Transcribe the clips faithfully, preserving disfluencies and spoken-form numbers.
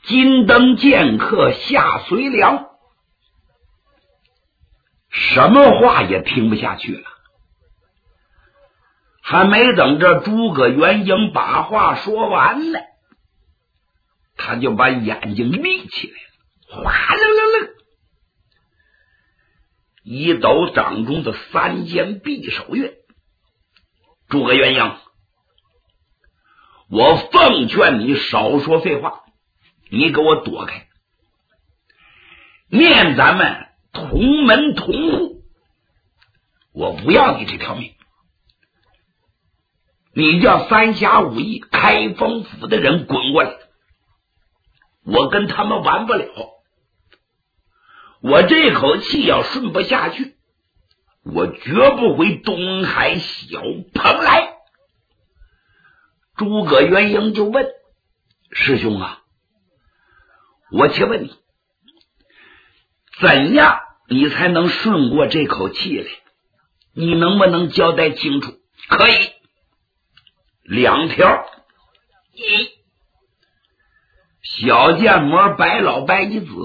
金灯剑客下随良，什么话也听不下去了。还没等这诸葛元英把话说完呢，他就把眼睛立起来了，哗啦啦啦，一斗掌中的三尖匕首月。诸葛元英，我奉劝你少说废话，你给我躲开，念咱们同门同户，我不要你这条命。你叫三侠五义开封府的人滚过来，我跟他们玩不了。我这口气要顺不下去，我绝不回东海小蓬来。诸葛元英就问：师兄啊，我且问你，怎样你才能顺过这口气来？你能不能交代清楚？可以，两条：一，小剑魔白老白一子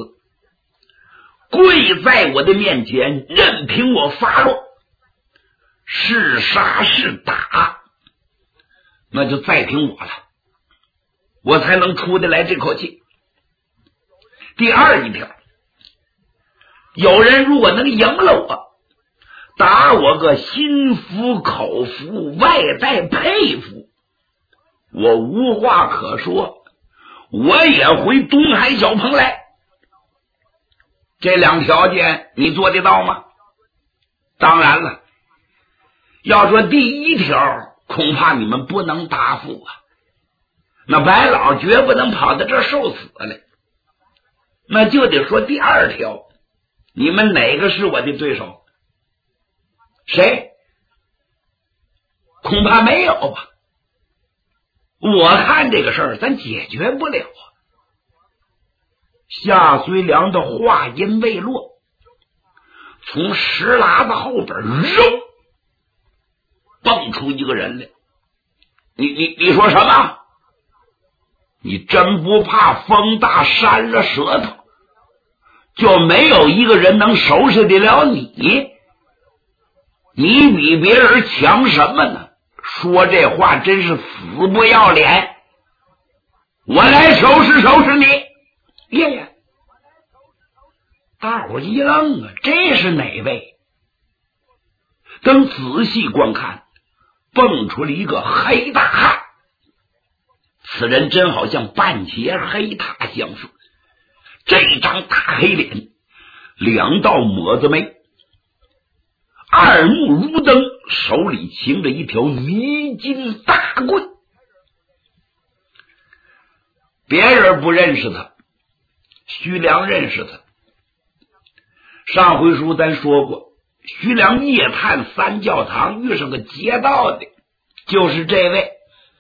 跪在我的面前，任凭我发落，是杀是打，那就再听我了，我才能出得来这口气。第二一条，有人如果能赢了我，打我个心服口服，外带佩服，我无话可说，我也回东海小蓬来。这两条件你做得到吗？当然了，要说第一条，恐怕你们不能答复啊。那白老绝不能跑到这儿受死来，那就得说第二条，你们哪个是我的对手？谁？恐怕没有吧。我看这个事儿咱解决不了啊。夏随良的话音未落，从石喇子后边扔蹦出一个人来。你你你说什么？你真不怕风大扇了舌头，就没有一个人能收拾得了你？你比别人强什么呢？说这话真是死不要脸！我来收拾收拾你！爷爷，大伙一愣啊，这是哪位？等仔细观看，蹦出了一个黑大汉。此人真好像半截黑塔相似，这张大黑脸，两道抹子眉，二目如灯，手里擎着一条泥金大棍。别人不认识他，徐良认识他。上回书咱说过，徐良夜探三教堂遇上个劫道的，就是这位。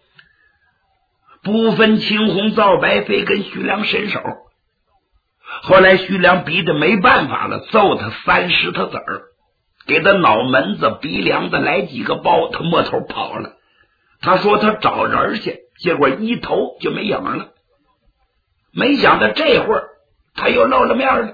不分青红皂白，非跟徐良伸手。后来徐良逼得没办法了，揍他三十他子儿，给他脑门子鼻梁子来几个包，他摸头跑了。他说他找人去，结果一头就没影了。没想到这会儿他又露了面了。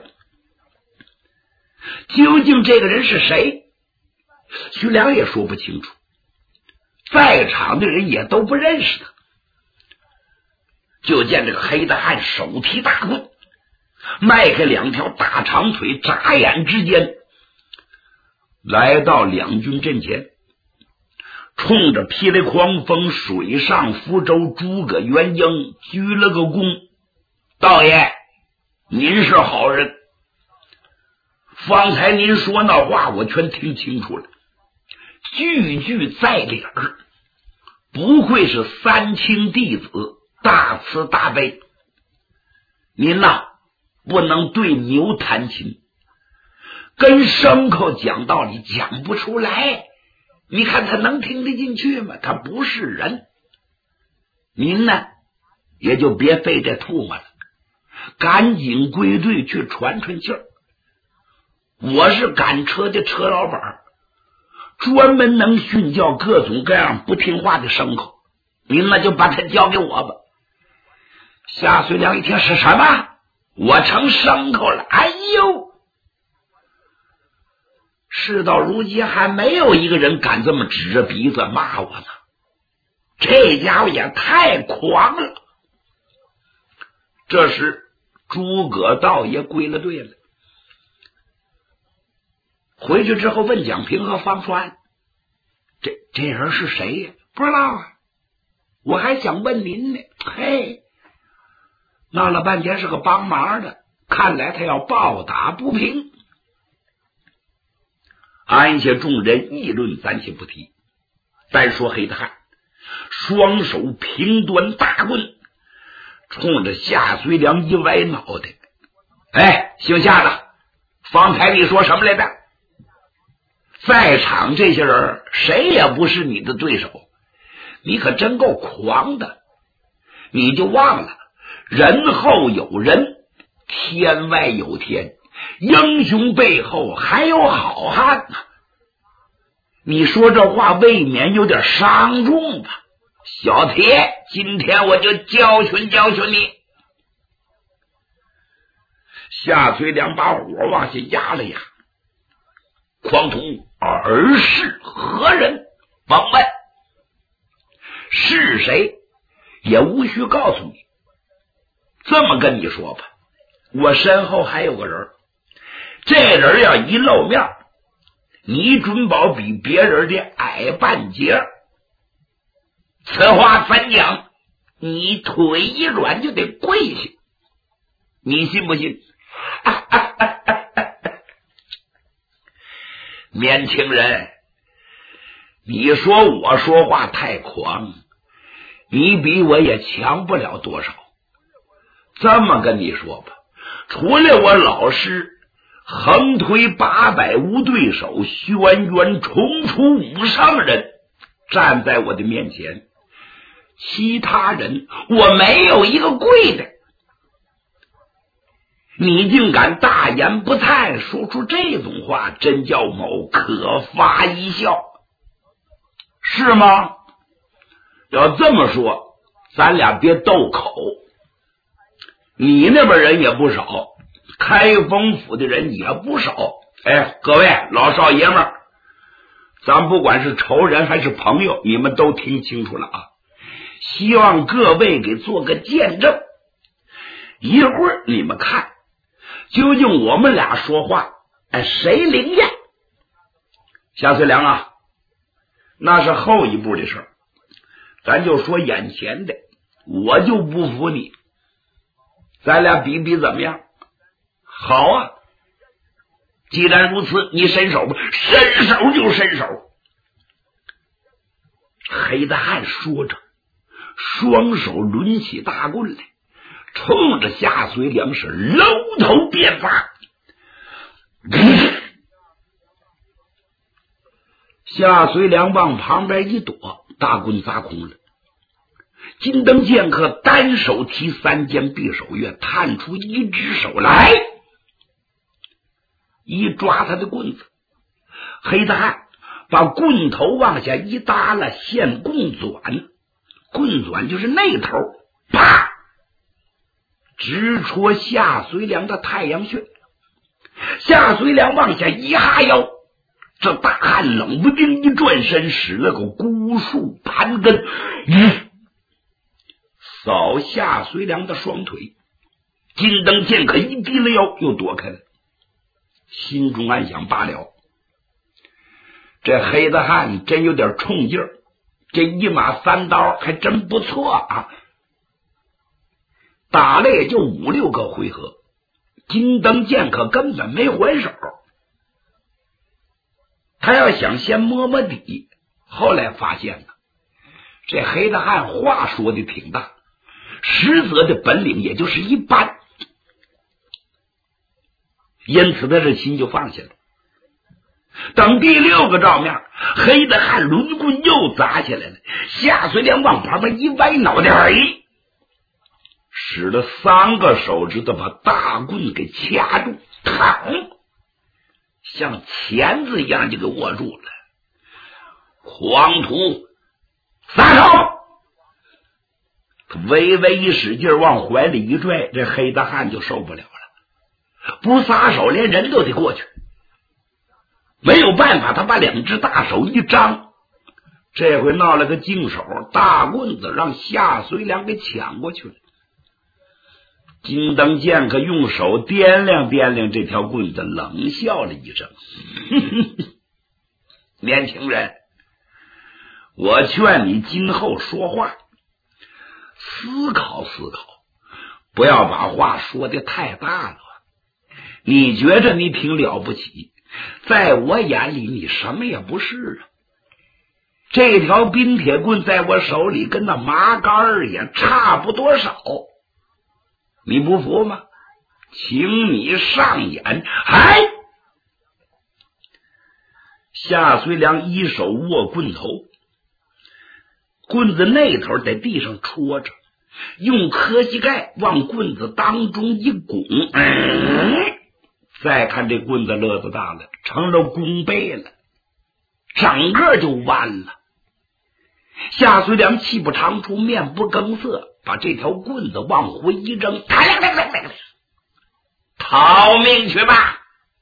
究竟这个人是谁？徐良也说不清楚，在场的人也都不认识他。就见这个黑大汉手提大棍，迈开两条大长腿，眨眼之间来到两军阵前，冲着霹雳狂风水上福州诸葛元英鞠了个躬：道爷，您是好人，方才您说那话我全听清楚了，句句在理儿，不愧是三清弟子，大慈大悲。您呐，不能对牛弹琴，跟牲口讲道理讲不出来，你看他能听得进去吗？他不是人。您呢，也就别费这唾沫了，赶紧归队去喘喘气儿。我是赶车的车老板，专门能训教各种各样不听话的牲口，您那就把他交给我吧。 夏遂良一听是什么？我成牲口了！哎呦！事到如今还没有一个人敢这么指着鼻子骂我呢，这家伙也太狂了。这时诸葛道爷归了队了，回去之后问蒋平和方川，这这人是谁呀？不知道啊，我还想问您呢。嘿，闹了半天是个帮忙的，看来他要抱打不平。安下众人议论，暂且不提。单说黑大汉，双手平端大棍，冲着夏遂良一歪脑袋。哎，姓夏的，方才你说什么来着？在场这些人谁也不是你的对手，你可真够狂的。你就忘了人后有人，天外有天，英雄背后还有好汉呢。你说这话未免有点伤重吧？小铁，今天我就教训教训你。夏遂良把火往下压了压。匡图，尔是何人？甭问，是谁也无需告诉你。这么跟你说吧，我身后还有个人，这人要一露面，你准保比别人的矮半截。此话怎讲？你腿一软就得跪下，你信不信？啊啊啊啊啊啊年轻人，你说我说话太狂，你比我也强不了多少。这么跟你说吧，除了我老师横推八百无对手，轩辕重出五上人站在我的面前，其他人我没有一个跪的。你竟敢大言不惭说出这种话，真叫某可发一笑，是吗？要这么说，咱俩别斗口。你那边人也不少，开封府的人也不少。哎，各位老少爷们儿，咱不管是仇人还是朋友，你们都听清楚了啊！希望各位给做个见证。一会儿你们看，究竟我们俩说话，哎，谁灵验？夏遂良啊，那是后一步的事儿，咱就说眼前的，我就不服你。咱俩比比怎么样？好啊，既然如此，你伸手吧，伸手就伸手。黑大汉说着，双手抡起大棍来，冲着夏遂良是搂头便发。夏遂良往旁边一躲，大棍砸空了。金灯剑客单手提三尖匕首月，探出一只手来，一抓他的棍子。黑大汉把棍头往下一耷拉，现棍转，棍转就是那头，啪，直戳夏遂良的太阳穴。夏遂良往下一哈腰，这大汉冷不丁一转身，使了个孤树盘根，嗯扫夏遂良的双腿。金灯剑客一低了腰，又躲开了，心中暗想罢了，这黑大汉真有点冲劲儿，这一马三刀还真不错啊！打了也就五六个回合，金灯剑客根本没还手。他要想先摸摸底，后来发现了这黑大汉话说的挺大，实则的本领也就是一般，因此他这心就放下了。等第六个照面，黑大汉抡棍又砸下来了，夏遂良往旁边一歪脑袋，哎，使了三个手指头把大棍给掐住，嘡，像钳子一样就给握住了。黄土撒手！ 微微一使劲往怀里一拽，这黑大汉就受不了了，不撒手连人都得过去。没有办法，他把两只大手一张，这回闹了个净手，大棍子让夏随良给抢过去了。金灯剑客用手掂量掂量这条棍子，冷笑了一声：“年轻人，我劝你今后说话思考思考，不要把话说得太大了。你觉着你挺了不起，在我眼里你什么也不是啊。这条冰铁棍在我手里跟那麻杆也差不多少，你不服吗？请你上演！”哎，夏随良一手握棍头，棍子那头在地上戳着，用磕膝盖往棍子当中一拱，嗯，再看这棍子乐子大了，成了弓背了，整个就弯了。夏随良气不长出，面不更色，把这条棍子往回一扔，逃命去吧！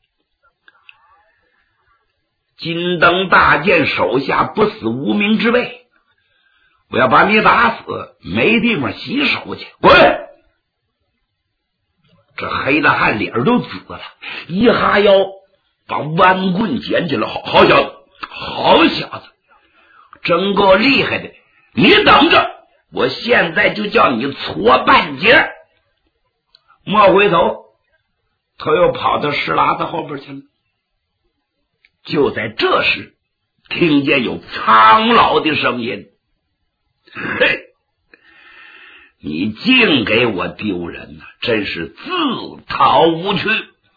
金灯大剑手下不死无名之辈，我要把你打死，没地方洗手去，滚！这黑大汉脸都紫了，一哈腰把弯棍捡起来，好好小子，好小子，真够厉害的！你等着，我现在就叫你搓半截！莫回头，他又跑到石喇子后边去了。就在这时，听见有苍老的声音：“嘿，你净给我丢人呐、啊！真是自讨无趣。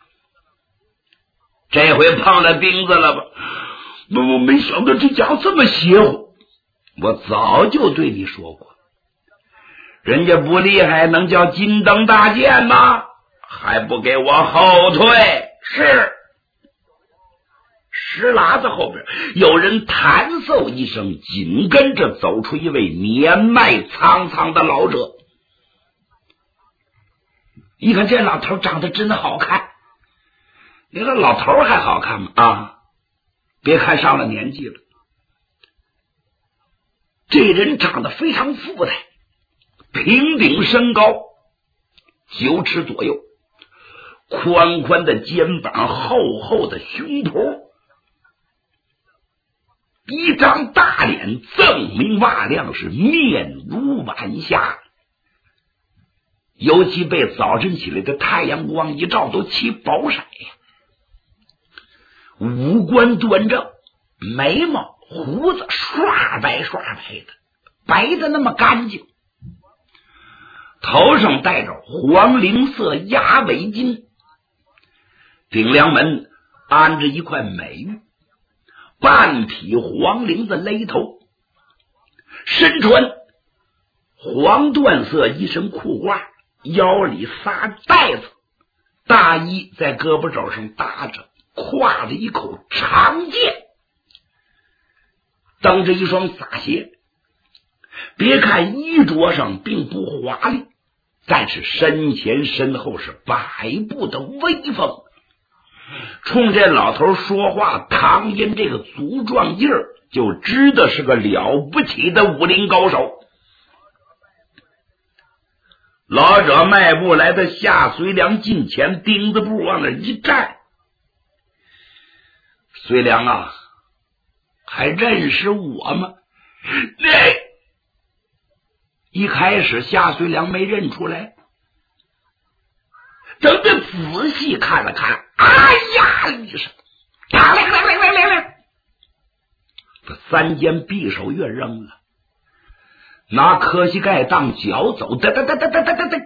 这回碰了钉子了吧？我没想到这家伙这么邪乎。我早就对你说过，人家不厉害能叫金灯大剑吗？还不给我后退！”是。石喇子后边有人弹奏一声，紧跟着走出一位年迈苍苍的老者。一看这老头长得真好看，你说老头还好看吗？啊，别看上了年纪了，这人长得非常富态，平顶身高九尺左右，宽宽的肩膀，厚厚的胸脯，一张大脸锃明瓦亮，是面如晚霞，尤其被早晨起来的太阳光一照，都起薄晒呀。五官端正，眉毛胡子刷白刷白的，白的那么干净，头上戴着黄绫色鸭尾巾，顶梁门安着一块美玉，半匹黄绫子勒头，身穿黄缎色一身裤褂，腰里撒带子，大衣在胳膊肘上搭着，挎着一口长剑，蹬着一双洒鞋。别看衣着上并不华丽，但是身前身后是百步的威风。冲这老头说话，唐音这个足壮劲儿，就知道是个了不起的武林高手。老者迈步来到夏随良近前，钉子步往那一站。随良啊，还认识我吗？那一开始夏随良没认出来，等他仔细看了看，哎呀一声，来来来来来来，这三尖匕首月扔了，拿磕膝盖当脚走，哒哒哒哒哒哒哒哒，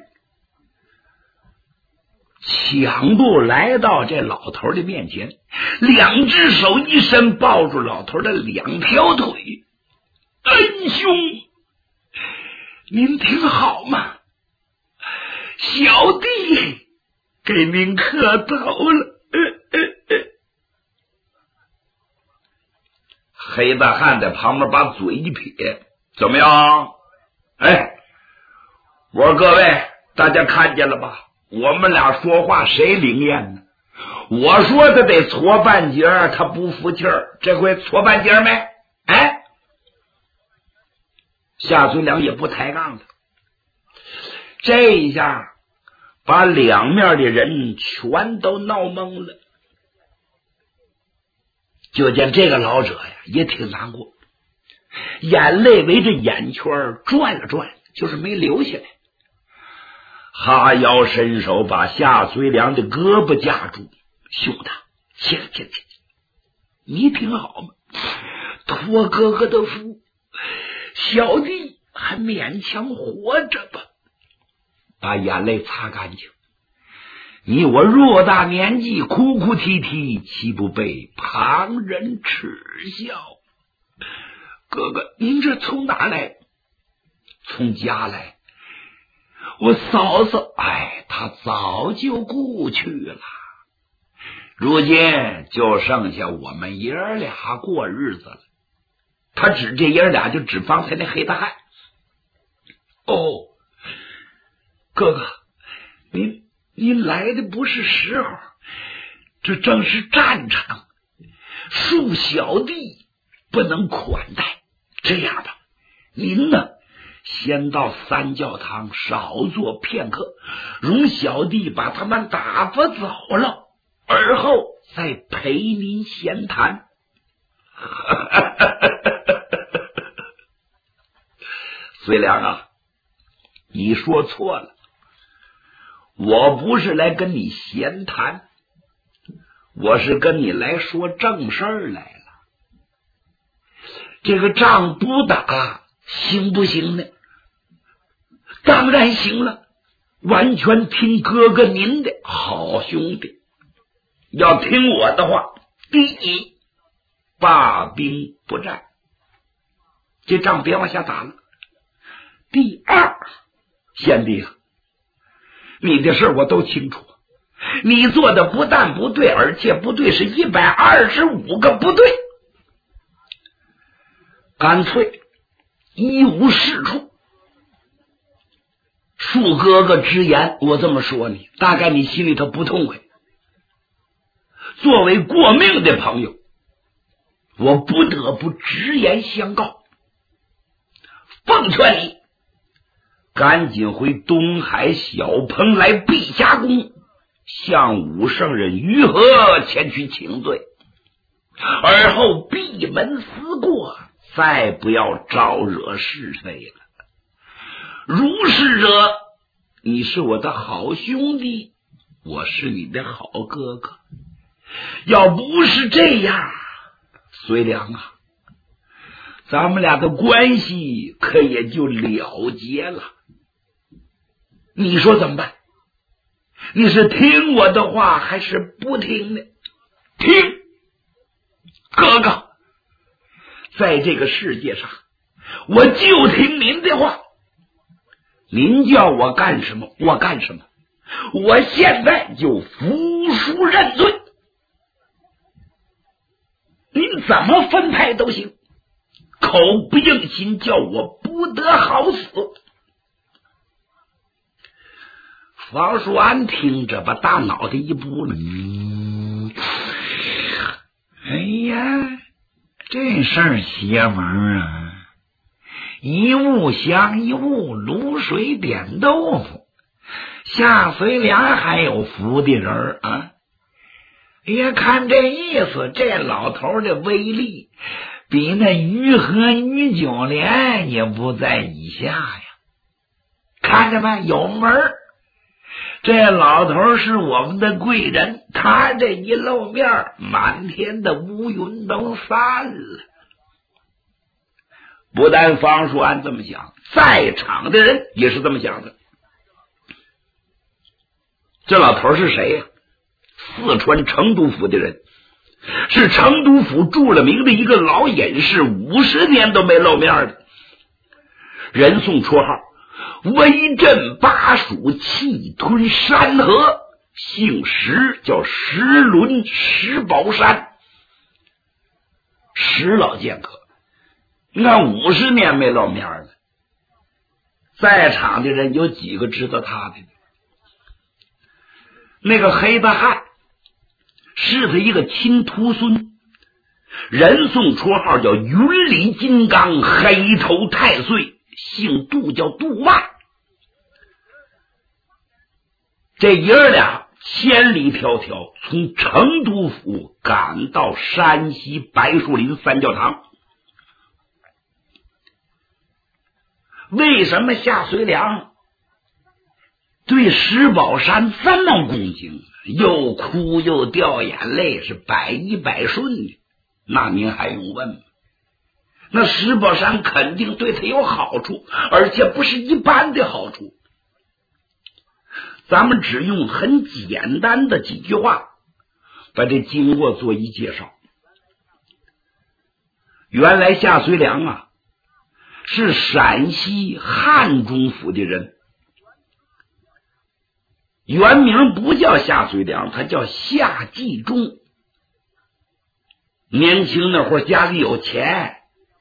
抢步来到这老头的面前，两只手一伸抱住老头的两条腿。恩兄，您听好吗？小弟给您磕头了。呃呃呃、黑大汉在旁边把嘴一撇，怎么样？哎， 我说各位，大家看见了吧？我们俩说话谁灵验呢？我说他得搓半截儿，他不服气儿，这回搓半截儿没？哎，夏存良也不抬杠了。这一下把两面的人全都闹懵了。就见这个老者呀也挺难过，眼泪围着眼圈转了转，就是没流下来。哈腰伸手把夏随良的胳膊夹住，兄弟，起来起来起来，你挺好吗？托哥哥的福，小弟还勉强活着吧。把眼泪擦干净。你我偌大年纪，哭哭啼啼，岂不被旁人耻笑？哥哥，您这从哪来？从家来。我嫂嫂，哎，她早就故去了，如今就剩下我们爷儿俩过日子了。他指这爷儿俩，就指方才那黑大汉。哦，哥哥，您您来的不是时候，这正是战场，恕小弟不能款待。这样吧，您呢，先到三教堂少坐片刻，容小弟把他们打发走了，而后再陪您闲谈。随良啊，你说错了，我不是来跟你闲谈，我是跟你来说正事儿来了。这个仗不打行不行呢？当然行了，完全听哥哥您的。好兄弟，要听我的话，第一，罢兵不战，这仗别往下打了。第二，贤弟啊，你的事我都清楚，你做的不但不对，而且不对是一百二十五个不对，干脆一无是处。恕哥哥直言，我这么说你，大概你心里头不痛快。作为过命的朋友，我不得不直言相告，奉劝你赶紧回东海小棚来碧霞宫，向武圣人于和前去请罪，而后闭门思过，再不要招惹是非了。如是者，你是我的好兄弟，我是你的好哥哥。要不是这样，随良啊，咱们俩的关系可也就了结了。你说怎么办？你是听我的话还是不听呢？听，哥哥，在这个世界上，我就听您的话。您叫我干什么我干什么，我现在就服输认罪，您怎么分派都行，口不应心，叫我不得好死。房叔安听着，把大脑袋一拨了，嗯，哎呀，这事儿邪门啊！一物降一物，卤水点豆腐，夏随良还有福的人啊！哎呀，看这意思，这老头的威力比那于和于九莲也不在以下呀！看着没，有门儿。这老头是我们的贵人，他这一露面，满天的乌云都散了。不但方叔安这么想，在场的人也是这么想的。这老头是谁呀？四川成都府的人，是成都府著了名的一个老隐士，五十年都没露面的。人送绰号威震巴蜀，气吞山河，姓石，叫石伦石宝山。石老剑客，你看五十年没露面了， 在场的人有几个知道他的？那个黑大汉是他一个亲徒孙，人送绰号叫云里金刚，黑头太岁，姓杜，叫杜万。这爷儿俩千里迢迢从成都府赶到山西白树林三教堂。为什么夏遂良对石宝山这么恭敬，又哭又掉眼泪，是百依百顺的？那您还用问吗？那石宝山肯定对他有好处，而且不是一般的好处。咱们只用很简单的几句话把这经过做一介绍。原来夏遂良啊是陕西汉中府的人，原名不叫夏遂良，他叫夏继忠。年轻那会儿家里有钱，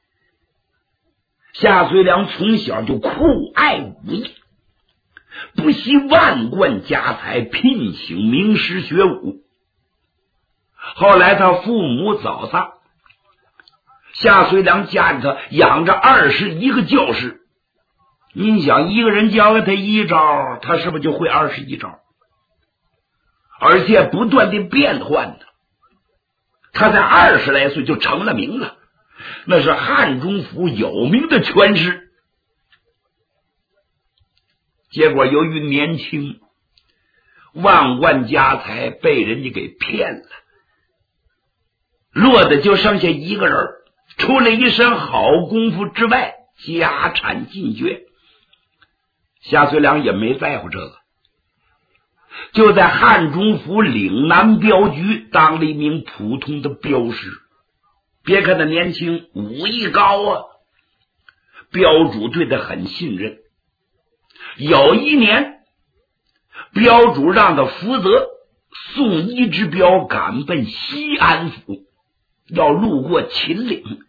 夏遂良从小就酷爱武艺，不惜万贯家财聘请名师学武。后来他父母早丧，夏遂良家里头养着二十一个教师。您想，一个人教给他一招，他是不是就会二十一招？而且不断的变换的。他在二十来岁就成了名了，那是汉中府有名的拳师。结果由于年轻，万贯家财被人家给骗了，落得就剩下一个人，除了一身好功夫之外，家产尽绝。夏遂良也没在乎这个，就在汉中府岭南镖局当了一名普通的镖师。别看他年轻，武艺高啊，镖主对他很信任。有一年，镖主让他负责送一只镖赶奔西安府，要路过秦岭。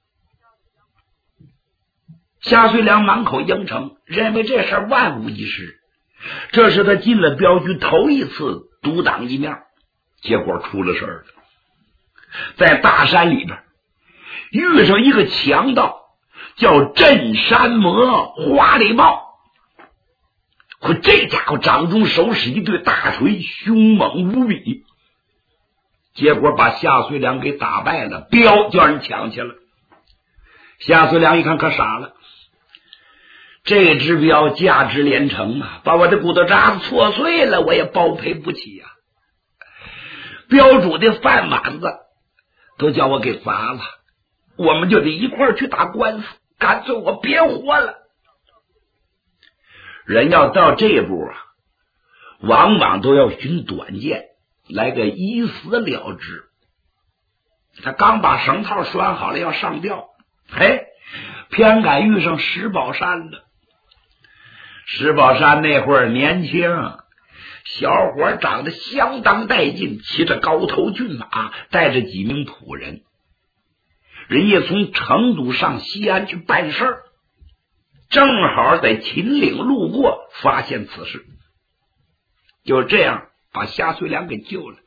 夏遂良满口应承，认为这事儿万无一失。这是他进了镖局头一次独当一面，结果出了事儿了。在大山里边遇上一个强盗，叫镇山魔花里豹。可这家伙掌中手使一对大锤，凶猛无比，结果把夏遂良给打败了，镖叫人抢去了。夏遂良一看可傻了，这只镖价值连城啊，把我的骨头渣子挫碎了，我也包赔不起呀、啊。镖主的饭碗子都叫我给砸了，我们就得一块儿去打官司，干脆我别活了。人要到这一步啊，往往都要寻短见，来个一死了之。他刚把绳套拴好了要上吊，嘿，偏赶遇上石宝山了。石宝山那会儿年轻，小伙长得相当带劲，骑着高头骏马，带着几名仆人。人家从成都上西安去办事儿，正好在秦岭路过，发现此事，就这样把夏遂良给救了。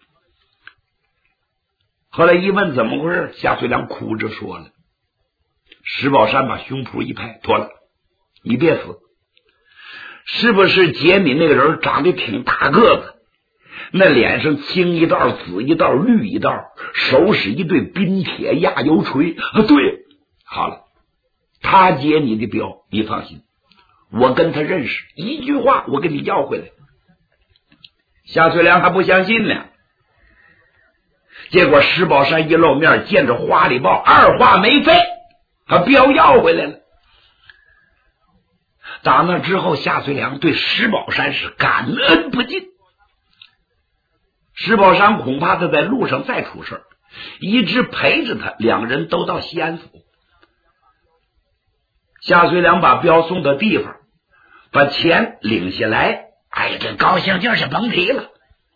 后来一问怎么回事，夏遂良哭着说了。石宝山把胸脯一拍，妥了，你别死。是不是杰敏那个人长得挺大个子，那脸上青一道紫一道绿一道，手使一对冰铁压油锤啊？对，好了，他接你的镖，你放心，我跟他认识，一句话我给你要回来。夏遂良还不相信呢，结果石宝山一露面，见着花里豹，二话没费，把镖要回来了。打那之后，夏遂良对石宝山是感恩不尽。石宝山恐怕他在路上再出事，一直陪着他，两人都到西安府。夏遂良把镖送到地方，把钱领下来，哎呀，这高兴劲儿是甭提了。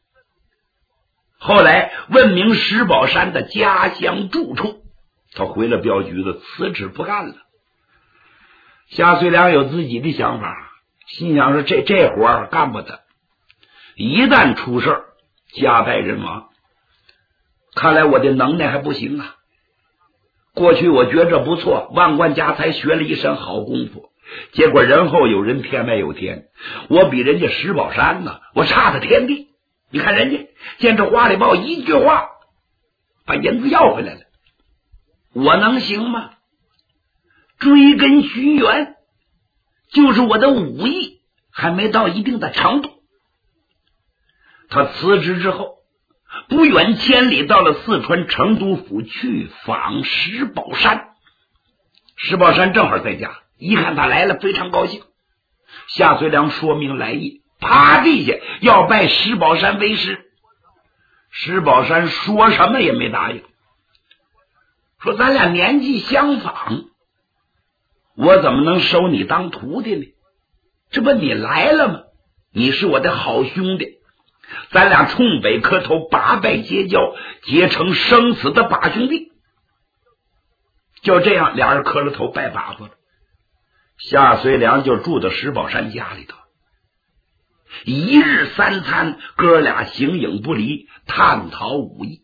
后来问明石宝山的家乡住处，他回了镖局子，辞职不干了。 夏遂良有自己的想法，心想说这这活儿干不得，一旦出事家败人亡，看来我的能耐还不行啊。过去我觉着不错，万贯家财，学了一身好功夫，结果人后有人，天外有天，我比人家石宝山呢，我差他天地。你看人家见这花里豹一句话把银子要回来了，我能行吗？追根寻源，就是我的武艺还没到一定的程度。他辞职之后，不远千里到了四川成都府去访石宝山。石宝山正好在家，一看他来了，非常高兴。夏遂良说明来意，趴地下要拜石宝山为师。石宝山说什么也没答应，说咱俩年纪相仿，我怎么能收你当徒弟呢？这不你来了吗？你是我的好兄弟，咱俩冲北磕头，八拜结交，结成生死的把兄弟。就这样，俩人磕了头拜把子了。夏遂良就住到石宝山家里头，一日三餐，哥俩形影不离，探讨武艺。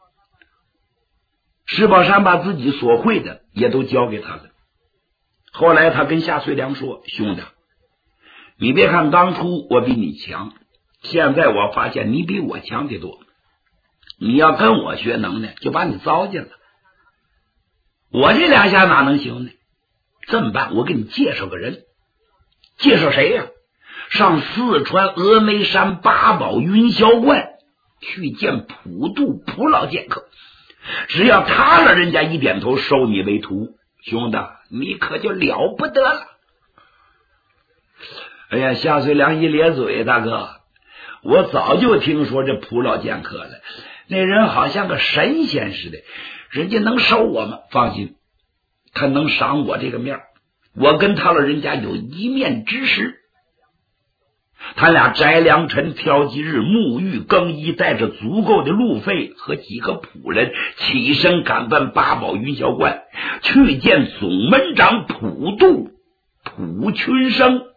石宝山把自己所会的也都教给他了。后来他跟夏遂良说，兄弟，你别看当初我比你强，现在我发现你比我强得多，你要跟我学能耐，就把你糟践了。我这两下哪能行呢？这么办，我给你介绍个人。介绍谁呀、啊？上四川峨眉山八宝云霄观去见普渡普老剑客，只要他了，人家一点头收你为徒，兄弟你可就了不得了。哎呀，夏遂良一咧嘴，大哥，我早就听说这普老剑客了，那人好像个神仙似的，人家能收我吗？放心，他能赏我这个面，我跟他老人家有一面之识。他俩摘良辰，挑吉日，沐浴更衣，带着足够的路费和几个仆人，起身赶奔八宝云霄观，去见总门长普渡普群生。